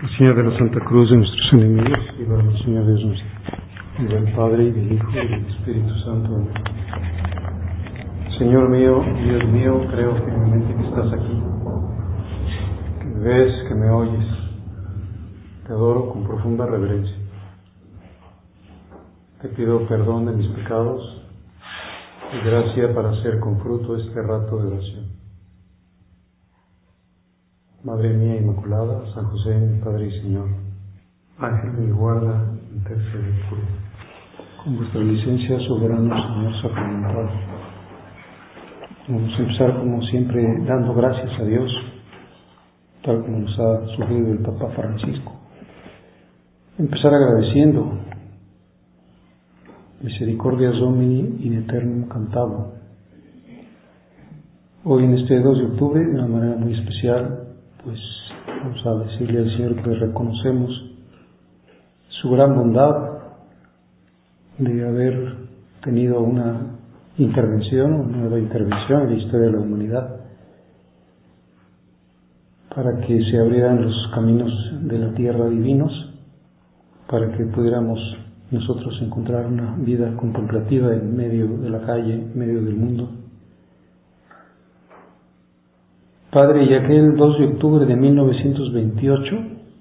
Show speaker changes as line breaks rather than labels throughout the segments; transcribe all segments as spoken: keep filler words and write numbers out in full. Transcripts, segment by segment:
El Señor de la Santa Cruz de nuestros enemigos, y el Señor Dios nuestro, y del Padre, y del Hijo, y del Espíritu Santo. Amén. Señor mío, Dios mío, creo firmemente que estás aquí, que me ves, que me oyes. Te adoro con profunda reverencia. Te pido perdón de mis pecados y gracia para hacer con fruto este rato de oración. Madre mía Inmaculada, San José, mi Padre y Señor, Ángel de mi guarda, intercede por mí. Con vuestra licencia, soberano Señor sacramentado. Vamos a empezar, como siempre, dando gracias a Dios, tal como nos ha sugerido el Papa Francisco. Empezar agradeciendo. Misericordias Domini in aeternum cantabum. Hoy, en este dos de octubre, de una manera muy especial, pues vamos a decirle al Señor que reconocemos su gran bondad de haber tenido una intervención, una nueva intervención en la historia de la humanidad, para que se abrieran los caminos de la tierra divinos, para que pudiéramos nosotros encontrar una vida contemplativa en medio de la calle, en medio del mundo. Padre, y aquel dos de octubre de mil novecientos veintiocho,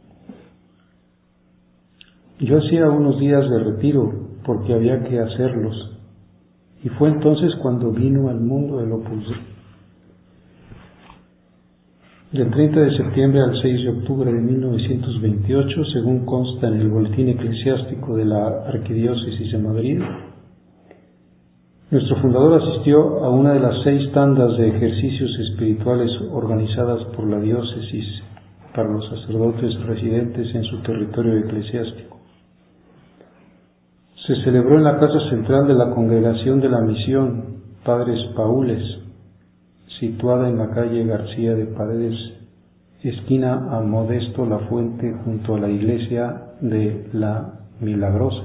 yo hacía unos días de retiro porque había que hacerlos, y fue entonces cuando vino al mundo el Opus Dei. Del treinta de septiembre al seis de octubre de mil novecientos veintiocho, según consta en el Boletín Eclesiástico de la Arquidiócesis de Madrid, nuestro fundador asistió a una de las seis tandas de ejercicios espirituales organizadas por la diócesis para los sacerdotes residentes en su territorio eclesiástico. Se celebró en la casa central de la Congregación de la Misión Padres Paules, situada en la calle García de Paredes, esquina a Modesto La Fuente, junto a la iglesia de La Milagrosa.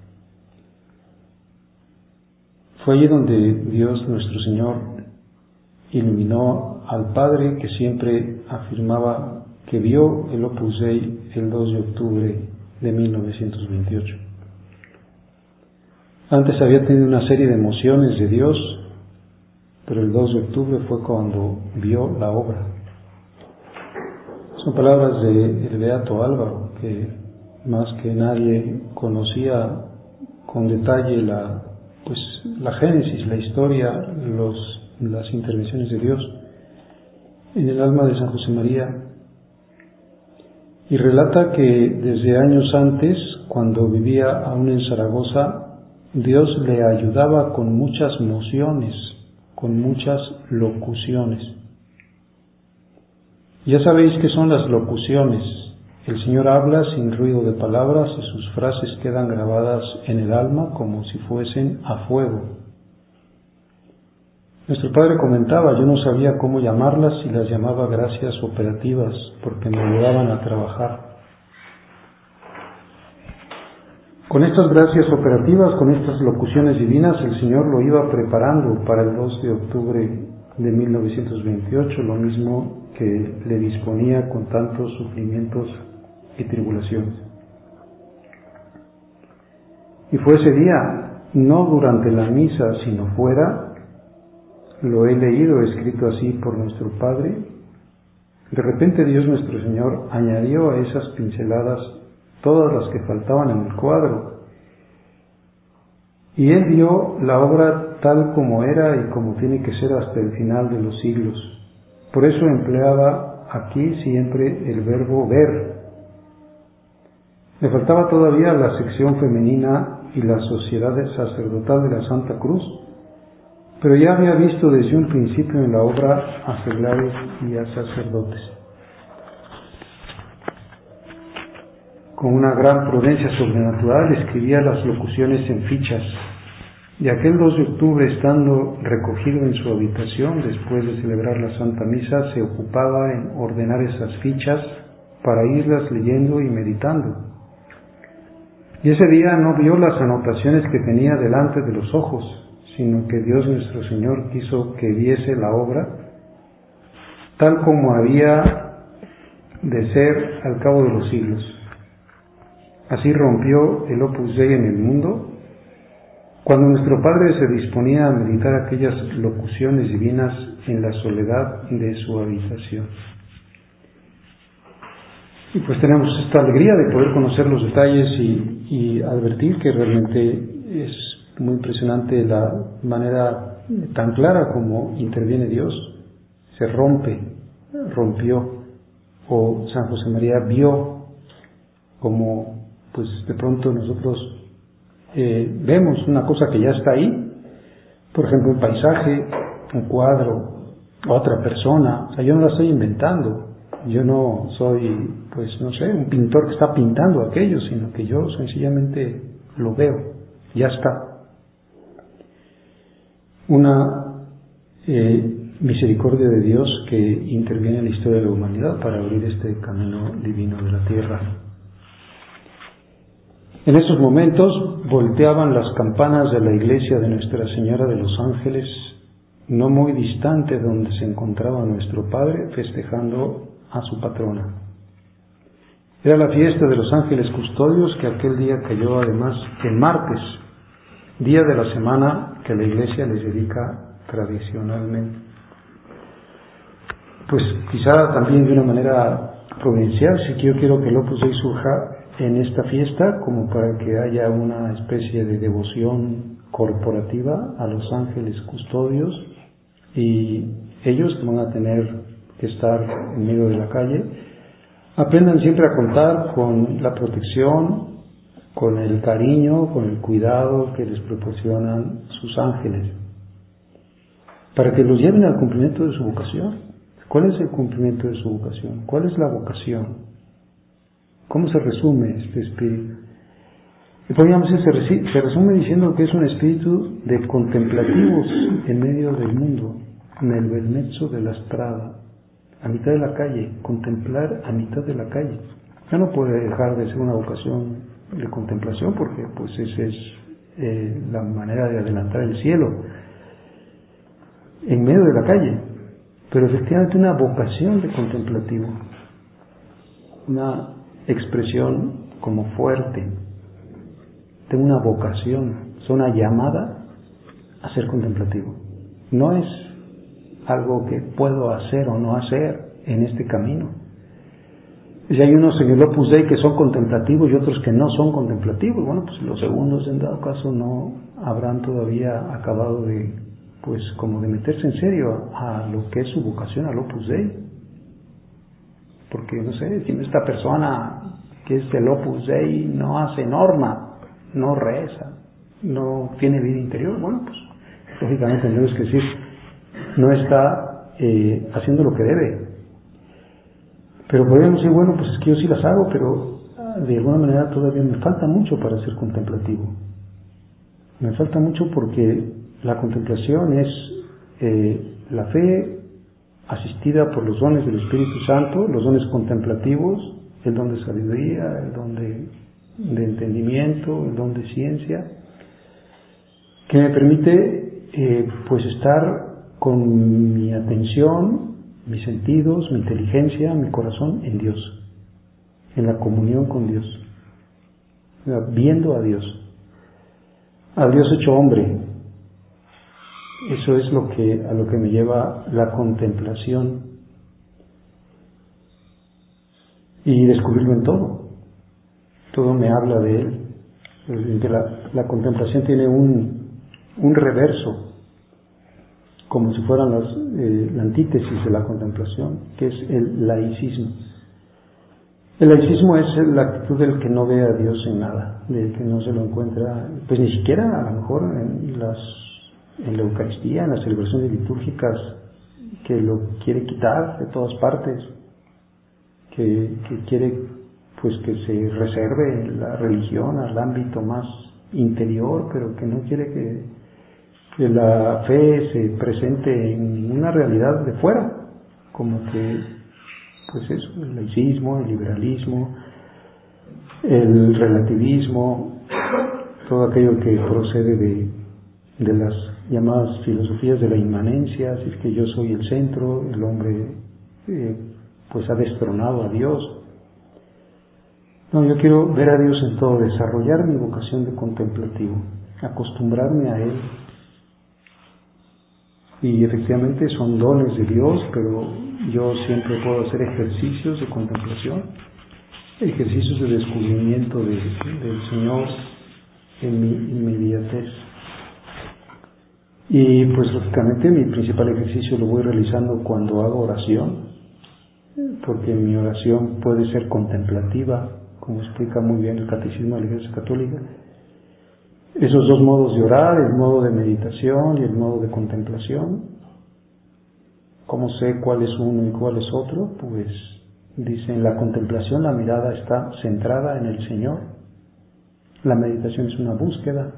Fue allí donde Dios nuestro Señor iluminó al Padre que siempre afirmaba que vio el Opus Dei el dos de octubre de mil novecientos veintiocho. Antes había tenido una serie de emociones de Dios, pero el dos de octubre fue cuando vio la obra. Son palabras del Beato Álvaro, que más que nadie conocía con detalle la pues la génesis, la historia, los, las intervenciones de Dios en el alma de San José María, y relata que desde años antes, cuando vivía aún en Zaragoza, Dios le ayudaba con muchas mociones, con muchas locuciones. Ya sabéis qué son las locuciones. El Señor habla sin ruido de palabras y sus frases quedan grabadas en el alma como si fuesen a fuego. Nuestro Padre comentaba, yo no sabía cómo llamarlas y las llamaba gracias operativas porque me ayudaban a trabajar. Con estas gracias operativas, con estas locuciones divinas, el Señor lo iba preparando para el dos de octubre de mil novecientos veintiocho, lo mismo que le disponía con tantos sufrimientos y tribulaciones. Y fue ese día, no durante la misa, sino fuera, lo he leído, escrito así por nuestro Padre. De repente Dios nuestro Señor añadió a esas pinceladas todas las que faltaban en el cuadro, y Él vio la obra tal como era y como tiene que ser hasta el final de los siglos. Por eso empleaba aquí siempre el verbo ver. Le faltaba todavía la sección femenina y la sociedad sacerdotal de la Santa Cruz, pero ya había visto desde un principio en la obra a seglares y a sacerdotes. Con una gran prudencia sobrenatural escribía las locuciones en fichas, y aquel dos de octubre, estando recogido en su habitación después de celebrar la Santa Misa, se ocupaba en ordenar esas fichas para irlas leyendo y meditando. Y ese día no vio las anotaciones que tenía delante de los ojos, sino que Dios nuestro Señor quiso que viese la obra tal como había de ser al cabo de los siglos. Así rompió el Opus Dei en el mundo cuando nuestro Padre se disponía a meditar aquellas locuciones divinas en la soledad de su habitación. Y pues tenemos esta alegría de poder conocer los detalles y, y advertir que realmente es muy impresionante la manera tan clara como interviene Dios. Se rompe, rompió, o San José María vio como pues de pronto nosotros eh, vemos una cosa que ya está ahí, por ejemplo un paisaje, un cuadro, otra persona. O sea, yo no la estoy inventando. Yo no soy, pues no sé, un pintor que está pintando aquello, sino que yo sencillamente lo veo, ya está. Una eh, misericordia de Dios que interviene en la historia de la humanidad para abrir este camino divino de la tierra. En esos momentos volteaban las campanas de la iglesia de Nuestra Señora de los Ángeles, no muy distante de donde se encontraba nuestro Padre festejando a su patrona. Era la fiesta de los ángeles custodios, que aquel día cayó además en martes, día de la semana que la iglesia les dedica tradicionalmente. Pues quizá también de una manera providencial, sí que yo quiero que el Opus Dei surja en esta fiesta como para que haya una especie de devoción corporativa a los ángeles custodios, y ellos que van a tener que estar en medio de la calle, aprendan siempre a contar con la protección, con el cariño, con el cuidado que les proporcionan sus ángeles, para que los lleven al cumplimiento de su vocación. ¿Cuál es el cumplimiento de su vocación? ¿Cuál es la vocación? ¿Cómo se resume este espíritu? Y podríamos decir, se, resi- se resume diciendo que es un espíritu de contemplativos en medio del mundo, en el bel mezzo de la strada, a mitad de la calle, contemplar a mitad de la calle. Ya no puede dejar de ser una vocación de contemplación, porque pues esa es eh, la manera de adelantar el cielo, en medio de la calle, pero efectivamente una vocación de contemplativo, una expresión como fuerte de una vocación, es una llamada a ser contemplativo. No es algo que puedo hacer o no hacer en este camino. Si hay unos en el Opus Dei que son contemplativos y otros que no son contemplativos, bueno, pues los segundos en dado caso no habrán todavía acabado de, pues como de meterse en serio a lo que es su vocación al Opus Dei. Porque, no sé, si esta persona que es del Opus Dei no hace norma, no reza, no tiene vida interior, bueno, pues lógicamente tenemos que decir, no está eh, haciendo lo que debe. Pero podríamos decir, bueno, pues es que yo sí las hago, pero de alguna manera todavía me falta mucho para ser contemplativo. Me falta mucho porque la contemplación es eh, la fe asistida por los dones del Espíritu Santo, los dones contemplativos, el don de sabiduría, el don de, de entendimiento, el don de ciencia, que me permite eh, pues estar con mi atención, mis sentidos, mi inteligencia, mi corazón en Dios, en la comunión con Dios, viendo a Dios, a Dios hecho hombre. Eso es lo que, a lo que me lleva la contemplación, y descubrirlo en todo. Todo me habla de Él. Que la, la contemplación tiene un, un reverso, como si fueran las, eh, la antítesis de la contemplación, que es el laicismo. El laicismo es la actitud del que no ve a Dios en nada, del que no se lo encuentra, pues ni siquiera a lo mejor en las en la Eucaristía, en las celebraciones litúrgicas, que lo quiere quitar de todas partes, que, que quiere pues que se reserve la religión al ámbito más interior, pero que no quiere que, que la fe se presente en una realidad de fuera, como que pues eso, el laicismo, el liberalismo, el relativismo, todo aquello que procede de, de las llamadas filosofías de la inmanencia, así que yo soy el centro, el hombre eh, pues ha destronado a Dios. No, yo quiero ver a Dios en todo, desarrollar mi vocación de contemplativo, acostumbrarme a Él. Y efectivamente son dones de Dios, pero yo siempre puedo hacer ejercicios de contemplación, ejercicios de descubrimiento de, del Señor en mi inmediatez. Y pues lógicamente mi principal ejercicio lo voy realizando cuando hago oración, porque mi oración puede ser contemplativa, como explica muy bien el Catecismo de la Iglesia Católica. Esos dos modos de orar, el modo de meditación y el modo de contemplación. ¿Cómo sé cuál es uno y cuál es otro? Pues dice, en la contemplación la mirada está centrada en el Señor. La meditación es una búsqueda.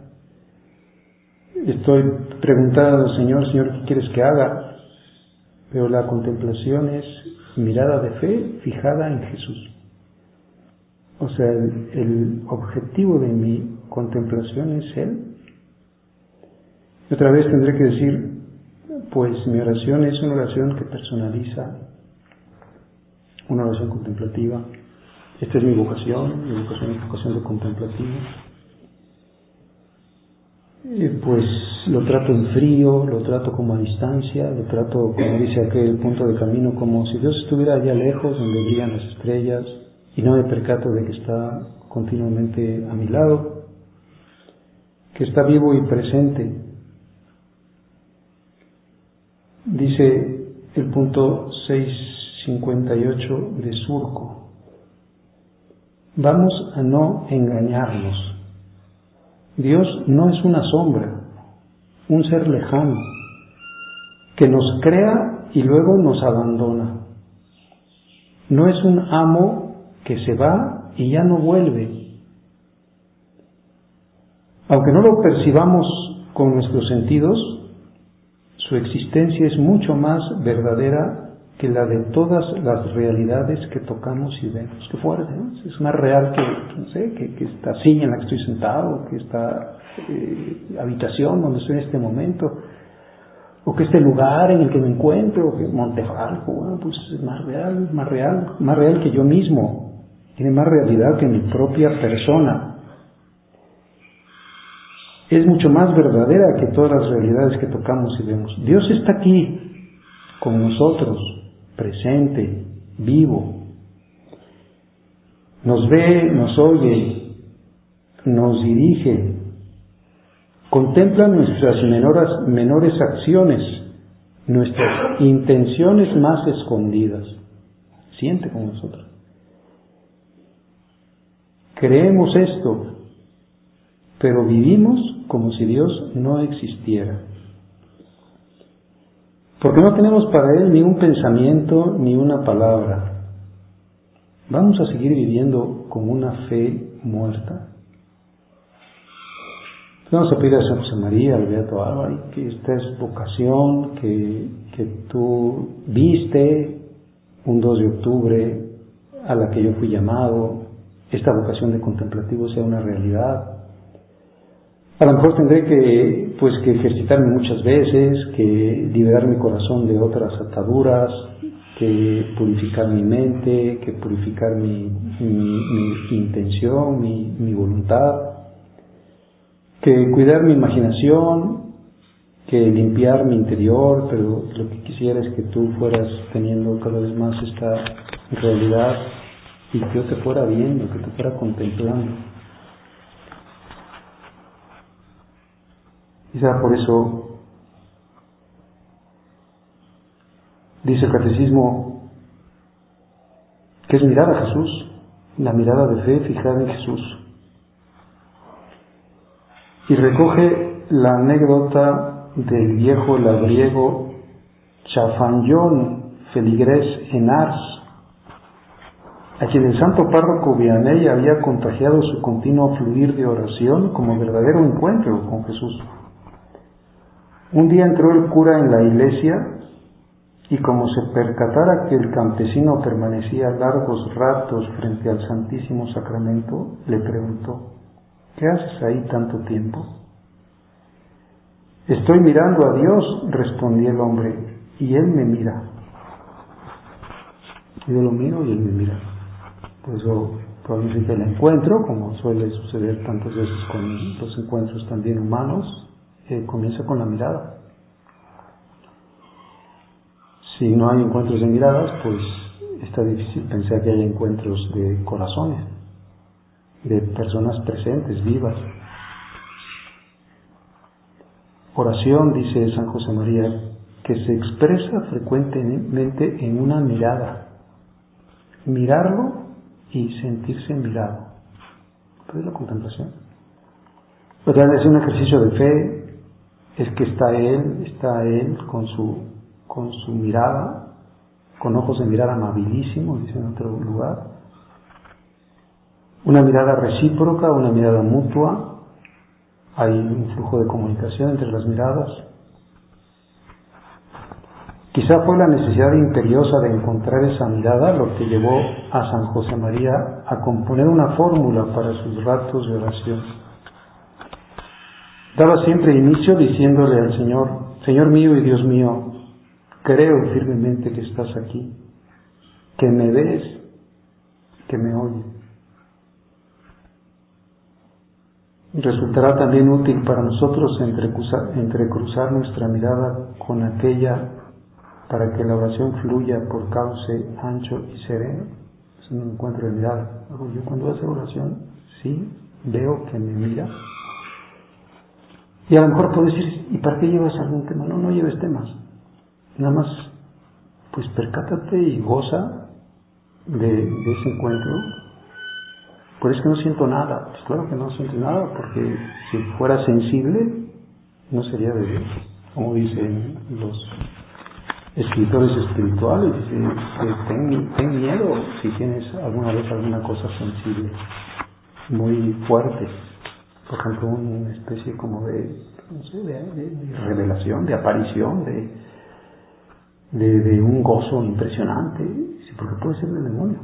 Estoy preguntando al Señor, Señor, ¿qué quieres que haga? Pero la contemplación es mirada de fe fijada en Jesús. O sea, el, el objetivo de mi contemplación es Él. Y otra vez tendré que decir, pues mi oración es una oración que personaliza, una oración contemplativa. Esta es mi vocación, mi vocación es vocación de contemplativo. Y pues lo trato en frío, lo trato como a distancia, lo trato, como dice aquel punto de camino, como si Dios estuviera allá lejos, donde brillan las estrellas, y no me percato de que está continuamente a mi lado, que está vivo y presente. Dice el punto seiscientos cincuenta y ocho de Surco: vamos a no engañarnos. Dios no es una sombra, un ser lejano, que nos crea y luego nos abandona. No es un amo que se va y ya no vuelve. Aunque no lo percibamos con nuestros sentidos, su existencia es mucho más verdadera que la de todas las realidades que tocamos y vemos. Qué fuerte, ¿no? Es más real que, no sé, que, que esta silla en la que estoy sentado, que esta eh, habitación donde estoy en este momento, o que este lugar en el que me encuentro, o que Montefalco, bueno, pues es más real, más real, más real que yo mismo. Tiene más realidad que mi propia persona. Es mucho más verdadera que todas las realidades que tocamos y vemos. Dios está aquí con nosotros, presente, vivo. Nos ve, nos oye, nos dirige, contempla nuestras menores, menores acciones, nuestras intenciones más escondidas. Siente con nosotros. Creemos esto, pero vivimos como si Dios no existiera. Porque no tenemos para Él ni un pensamiento ni una palabra. ¿Vamos a seguir viviendo con una fe muerta? Vamos a pedir a San José María, al Beato Álvaro, que esta es vocación que, que tú viste un dos de octubre, a la que yo fui llamado, esta vocación de contemplativo sea una realidad. A lo mejor tendré que, pues, que ejercitarme muchas veces, que liberar mi corazón de otras ataduras, que purificar mi mente, que purificar mi, mi, mi intención, mi, mi voluntad, que cuidar mi imaginación, que limpiar mi interior, pero lo que quisiera es que tú fueras teniendo cada vez más esta realidad y que yo te fuera viendo, que te fuera contemplando. Quizá por eso dice el Catecismo que es mirar a Jesús, la mirada de fe fijada en Jesús. Y recoge la anécdota del viejo labriego Chafanyón Feligres en Ars, a quien el santo párroco Vianney había contagiado su continuo fluir de oración como verdadero encuentro con Jesús. Un día entró el cura en la iglesia y como se percatara que el campesino permanecía largos ratos frente al Santísimo Sacramento, le preguntó: ¿qué haces ahí tanto tiempo? Estoy mirando a Dios, respondió el hombre, y Él me mira. Yo lo miro y él me mira. Por eso probablemente el encuentro, como suele suceder tantas veces con los encuentros también humanos, eh, comienza con la mirada. Si no hay encuentros de miradas, pues está difícil pensar que haya encuentros de corazones, de personas presentes, vivas. Oración, dice San José María, que se expresa frecuentemente en una mirada. Mirarlo y sentirse mirado. Pero es la contemplación. Otra vez es un ejercicio de fe, es que está Él, está Él con su, con su mirada, con ojos de mirar amabilísimo, dice en otro lugar. Una mirada recíproca, una mirada mutua. Hay un flujo de comunicación entre las miradas. Quizá fue la necesidad imperiosa de encontrar esa mirada lo que llevó a San José María a componer una fórmula para sus ratos de oración. Daba siempre inicio diciéndole al Señor: Señor mío y Dios mío, creo firmemente que estás aquí, que me ves, que me oyes. Resultará también útil para nosotros entrecruzar, entrecruzar nuestra mirada con aquella para que la oración fluya por cauce ancho y sereno. Es un encuentro de mirada. Yo cuando voy a hacer oración, sí, veo que me mira. Y a lo mejor puedo decir, ¿y para qué llevas algún tema? No, no lleves temas. Nada más, pues percátate y goza de, de ese encuentro. Pues es que no siento nada. Pues claro que no siento nada, porque si fuera sensible, no sería de Dios. Como dicen los escritores espirituales, dice que ten, ten miedo si tienes alguna vez alguna cosa sensible, muy fuerte. Por ejemplo, una especie como de, no sé, de, de, de revelación, de aparición, de, de, de un gozo impresionante. Sí, porque puede ser del demonio.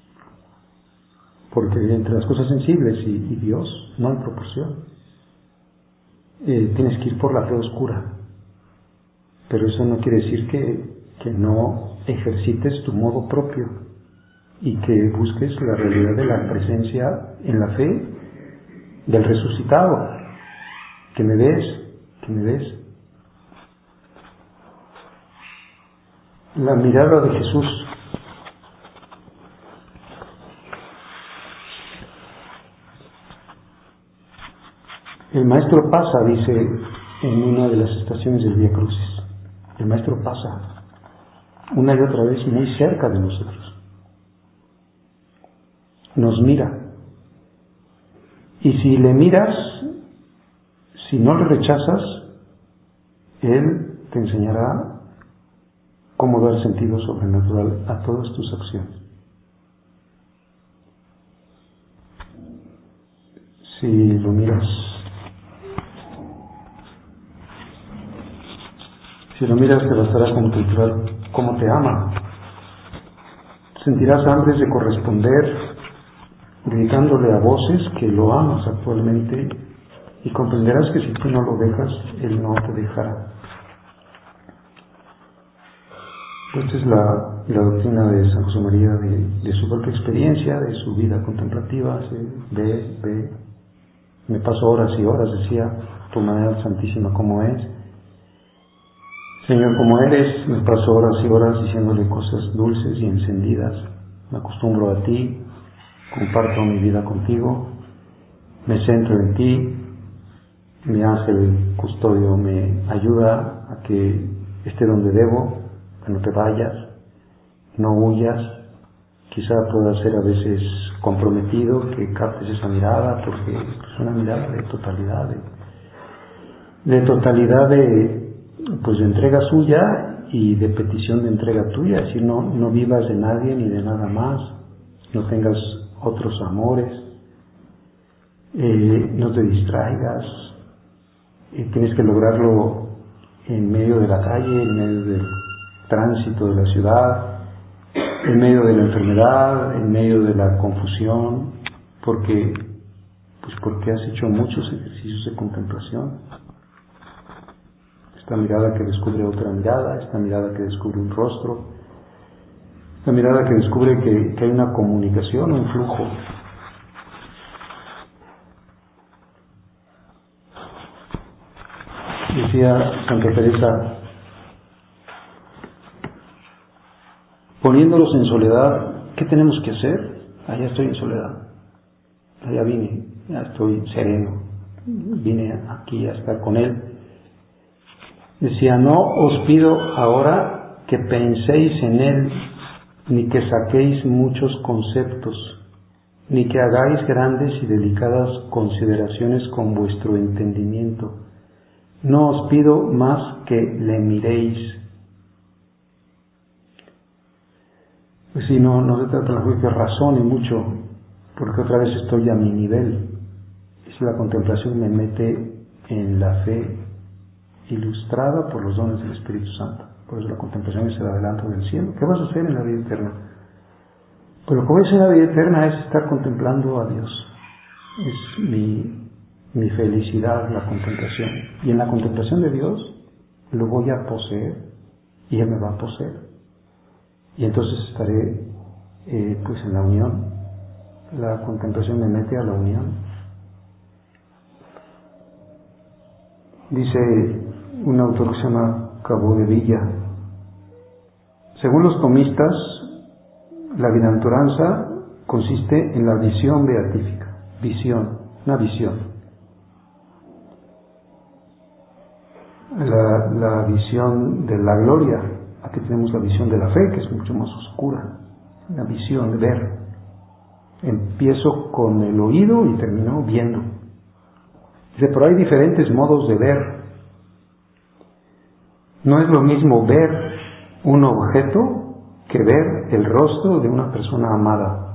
Porque entre las cosas sensibles y, y Dios no hay proporción. Eh, tienes que ir por la fe oscura. Pero eso no quiere decir que, que no ejercites tu modo propio y que busques la realidad de la presencia en la fe del resucitado. Que me ves, que me ves. La mirada de Jesús. El Maestro pasa, dice en una de las estaciones del Vía Crucis. El Maestro pasa una y otra vez muy cerca de nosotros. Nos mira. Y si le miras, si no le rechazas, Él te enseñará cómo dar sentido sobrenatural a todas tus acciones. Si lo miras, si lo miras te bastará contemplar cómo te ama. Sentirás hambre de corresponder, gritándole a voces que lo amas actualmente, y comprenderás que si tú no lo dejas, Él no te dejará. Esta es la, la doctrina de San José María, de, de su propia experiencia, de su vida contemplativa. Se ve, ve, me paso horas y horas, decía, tu manera santísima como es. Señor, como eres, me paso horas y horas diciéndole cosas dulces y encendidas. Me acostumbro a ti, comparto mi vida contigo, me centro en ti. Mi ángel custodio me ayuda a que esté donde debo, que no te vayas, no huyas. Quizá pueda ser a veces comprometido que captes esa mirada, porque es una mirada de totalidad, de, de totalidad de, pues de entrega suya y de petición de entrega tuya. Es decir, no, no vivas de nadie ni de nada más, no tengas otros amores, eh, no te distraigas. Y tienes que lograrlo en medio de la calle, en medio del tránsito de la ciudad, en medio de la enfermedad, en medio de la confusión, porque, pues porque has hecho muchos ejercicios de contemplación. Esta mirada que descubre otra mirada, esta mirada que descubre un rostro, La mirada que descubre que, que hay una comunicación, un flujo. Decía Santa Teresa, poniéndolos en soledad, ¿qué tenemos que hacer? Allá estoy en soledad, allá vine, ya estoy sereno, vine aquí a estar con Él. Decía, no os pido ahora que penséis en Él, ni que saquéis muchos conceptos, ni que hagáis grandes y delicadas consideraciones con vuestro entendimiento. No os pido más que le miréis. Pues si no, no se trata de que razone mucho, porque otra vez estoy a mi nivel. Si la contemplación me mete en la fe ilustrada por los dones del Espíritu Santo. Por eso la contemplación es el adelanto del cielo. ¿Qué vas a hacer en la vida eterna? Pues lo que voy a hacer en la vida eterna es estar contemplando a Dios. Es mi... mi felicidad, la contemplación. Y en la contemplación de Dios lo voy a poseer y Él me va a poseer. Y entonces estaré eh, pues en la unión. La contemplación me mete a la unión. Dice un autor que se llama Cabo de Villa, según los tomistas, la bienaventuranza consiste en la visión beatífica. Visión, una visión. La, la visión de la gloria. Aquí tenemos la visión de la fe, que es mucho más oscura. La visión de ver. Empiezo con el oído y termino viendo. Dice, pero hay diferentes modos de ver. No es lo mismo ver un objeto que ver el rostro de una persona amada.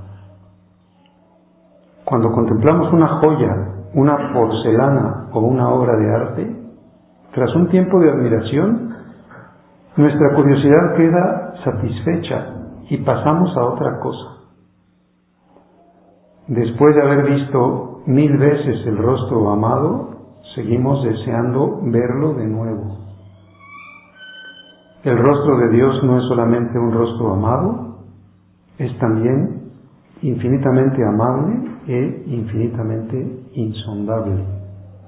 Cuando contemplamos una joya, una porcelana o una obra de arte, tras un tiempo de admiración, nuestra curiosidad queda satisfecha y pasamos a otra cosa. Después de haber visto mil veces el rostro amado, seguimos deseando verlo de nuevo. El rostro de Dios no es solamente un rostro amado, es también infinitamente amable e infinitamente insondable.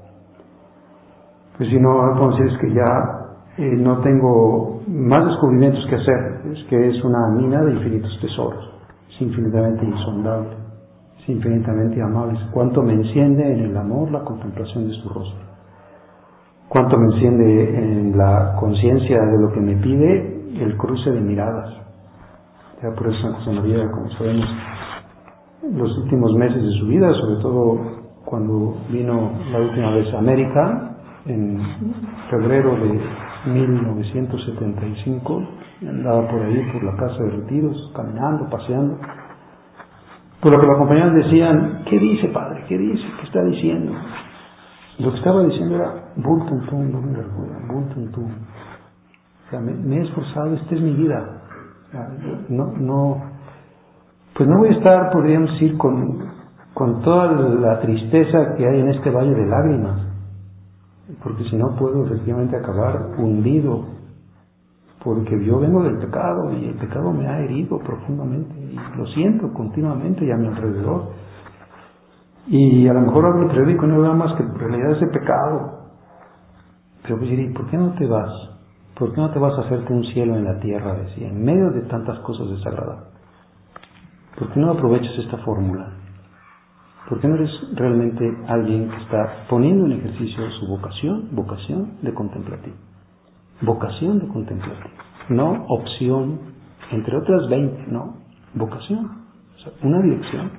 Pues si no, entonces es que ya eh, no tengo más descubrimientos que hacer, es que es una mina de infinitos tesoros, es infinitamente insondable, es infinitamente amable. Cuánto me enciende en el amor la contemplación de su rostro, cuánto me enciende en la conciencia de lo que me pide el cruce de miradas. Ya por eso San José María, como sabemos, los últimos meses de su vida, sobre todo cuando vino la última vez a América, en febrero de mil novecientos setenta y cinco, andaba por ahí, por la casa de retiros, caminando, paseando. Por lo que los acompañaban decían, ¿qué dice, padre? ¿Qué dice? ¿Qué está diciendo? Lo que estaba diciendo era, bultum tum, bultum tum. O sea, me, me he esforzado, esta es mi vida. O sea, no, no, pues no voy a estar, podríamos decir, con, con toda la tristeza que hay en este valle de lágrimas, porque si no puedo efectivamente acabar hundido, porque yo vengo del pecado y el pecado me ha herido profundamente y lo siento continuamente y a mi alrededor, y a lo mejor hablo periódico y no veo más que en realidad ese pecado. Pero pues diré, ¿por qué no te vas? ¿Por qué no te vas a hacerte un cielo en la tierra? Decía, en medio de tantas cosas desagradables. ¿Por qué no aprovechas esta fórmula? ¿Por qué no eres realmente alguien que está poniendo en ejercicio su vocación, vocación de contemplativo? Vocación de contemplativo, no opción, entre otras veinte, no, vocación, o sea, una dirección.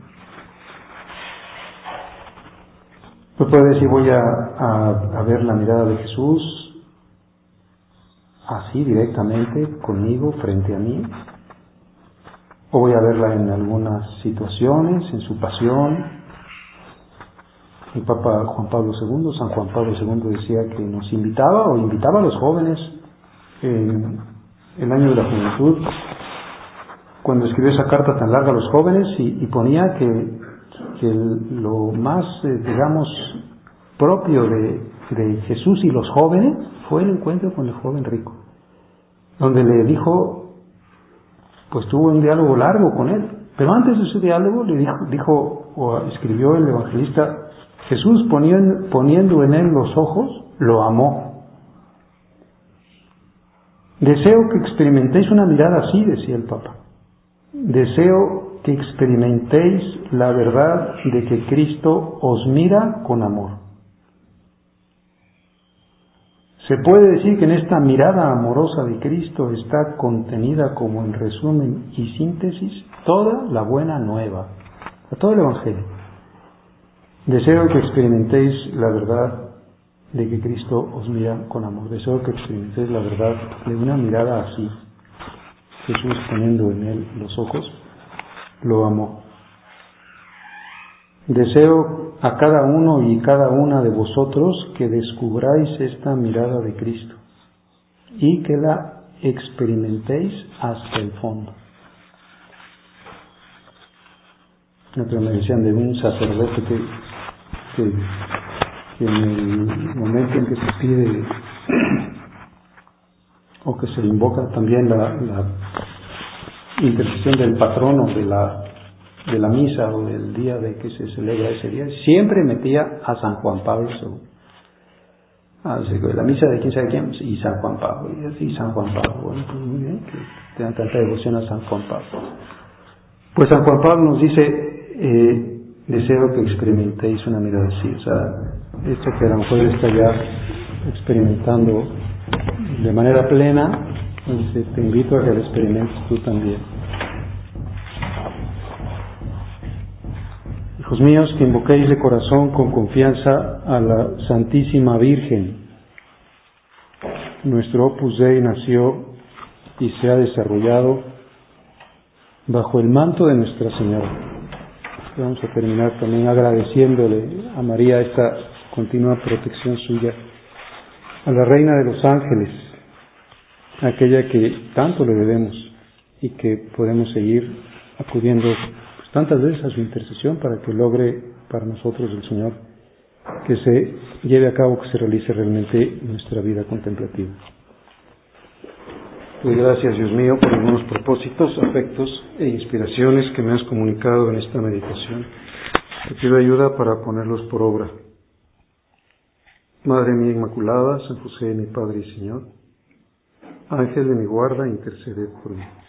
Pues puede decir, voy a, a, a ver la mirada de Jesús así directamente conmigo, frente a mí, o voy a verla en algunas situaciones, en su pasión. El Papa Juan Pablo segundo, San Juan Pablo segundo decía que nos invitaba o invitaba a los jóvenes en el año de la juventud, cuando escribió esa carta tan larga a los jóvenes, y, y ponía que, que lo más, eh, digamos, propio de, de Jesús y los jóvenes fue el encuentro con el joven rico, donde le dijo pues tuvo un diálogo largo con él. Pero antes de ese diálogo le dijo, dijo o escribió el evangelista, Jesús poniendo, poniendo en él los ojos, lo amó. Deseo que experimentéis una mirada así, decía el Papa. Deseo que experimentéis la verdad de que Cristo os mira con amor. Se puede decir que en esta mirada amorosa de Cristo está contenida, como en resumen y síntesis, toda la buena nueva, todo el Evangelio. Deseo que experimentéis la verdad de que Cristo os mira con amor. Deseo que experimentéis la verdad de una mirada así. Jesús, poniendo en él los ojos, lo amó. Deseo a cada uno y cada una de vosotros que descubráis esta mirada de Cristo y que la experimentéis hasta el fondo. Otros me decían de un sacerdote que, que, que en el momento en que se pide o que se invoca también la, la intercesión del patrono de la de la misa o del día de que se celebra ese día, siempre metía a San Juan Pablo segundo. Ah, la misa de quién sabe quién, y San Juan Pablo, y así San Juan Pablo. Bueno, pues muy bien, que tengan tanta devoción a San Juan Pablo. Pues San Juan Pablo nos dice, eh, deseo que experimentéis una mirada así, o sea, esto que a lo mejor está ya experimentando de manera plena, pues, te invito a que lo experimentes tú también. Hijos míos, que invoquéis de corazón con confianza a la Santísima Virgen. Nuestro Opus Dei nació y se ha desarrollado bajo el manto de Nuestra Señora. Vamos a terminar también agradeciéndole a María esta continua protección suya, a la Reina de los Ángeles, aquella que tanto le debemos y que podemos seguir acudiendo tantas veces a su intercesión para que logre para nosotros el Señor que se lleve a cabo, que se realice realmente nuestra vida contemplativa. Pues gracias, Dios mío, por algunos propósitos, afectos e inspiraciones que me has comunicado en esta meditación. Te pido ayuda para ponerlos por obra. Madre mía Inmaculada, San José, mi Padre y Señor, Ángel de mi guarda, interceded por mí.